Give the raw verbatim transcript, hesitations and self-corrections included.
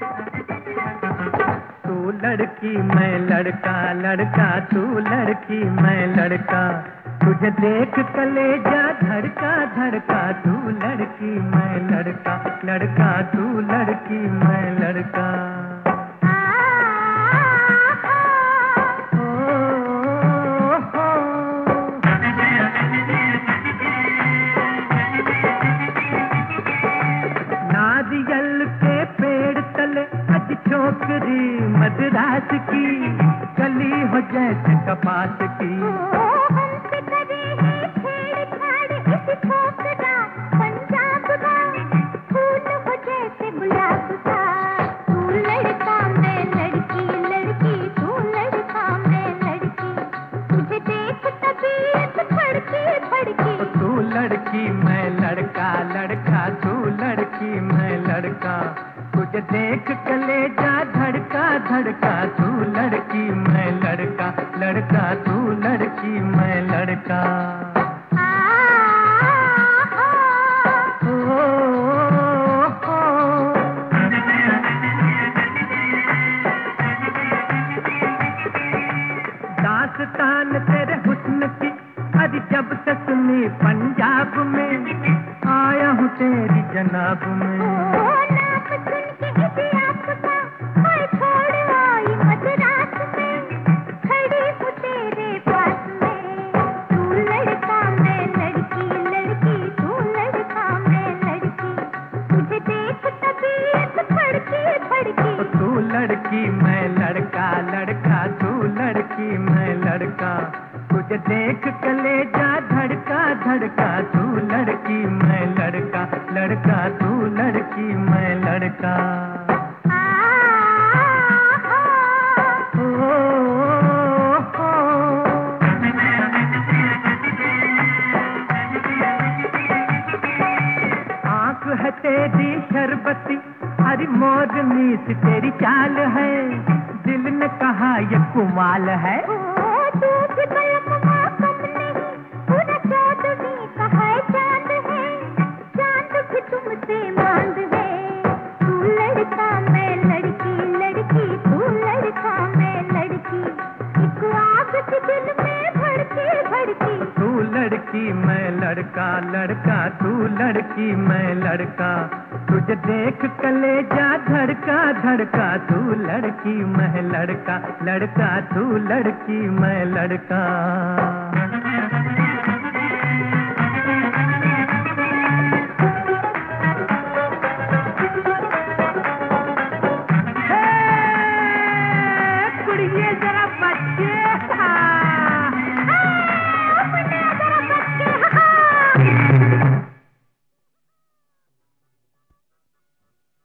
तू लड़की मैं लड़का, लड़का तू लड़की मैं लड़का, तुझे देख कलेजा धड़का धड़का। तू लड़की मैं लड़का, लड़का तू लड़की मैं लड़का। नारियल के पेड़ तले अज छोकरी मदरास की, गली हो जैसे कपास की। हमसे करे है छेड़छाड़ इस छोकरा पंजाब का, फूल हो जैसे गुलाब का। तू लड़का मैं लड़की, लड़की तू लड़का मैं लड़की, तुझे देख तबीयत फड़की फड़की। तू लड़की मैं लड़का, लड़का तू लड़की मैं लड़का, तुझे देख कलेजा धड़का धड़का। तू लड़की मैं लड़का, लड़का तू लड़की मैं लड़का। दास्तान तेरे हुस्न की अरे जब से सुनी पंजाब में, आया हूँ तेरी जनाब में। नाम सुन के इसे आपका मैं छोड़ आई मदरास में, खड़ी हूँ तेरे पास में। तू लड़का मैं लड़की, लड़की तू लड़का मैं लड़की, तुझे देख तबीयत फड़की फड़की। तू लड़की मैं लड़का, लड़का तू लड़की मैं लड़का, तुझे देख कलेजा धड़का धड़का। तू लड़की मैं लड़का, लड़का तू लड़की मैं लड़का। आंख है तेरी शरबती, हरी मोरनी सी तेरी चाल है, दिल ने कहा ये कुमाल है। तू भी कलम कम नहीं, पूरा चौदहवीं का है चांद है, चांद भी तुमसे मांद है। तू लड़का मैं लड़की, लड़की तू लड़का मैं लड़की, एक आग सी दिल में भड़की भड़की। तू लड़की मैं लड़का, लड़का तू लड़की मैं लड़का, तुझे देख कलेजा धड़का धड़का। तू लड़की मैं लड़का, लड़का तू लड़की मैं लड़का।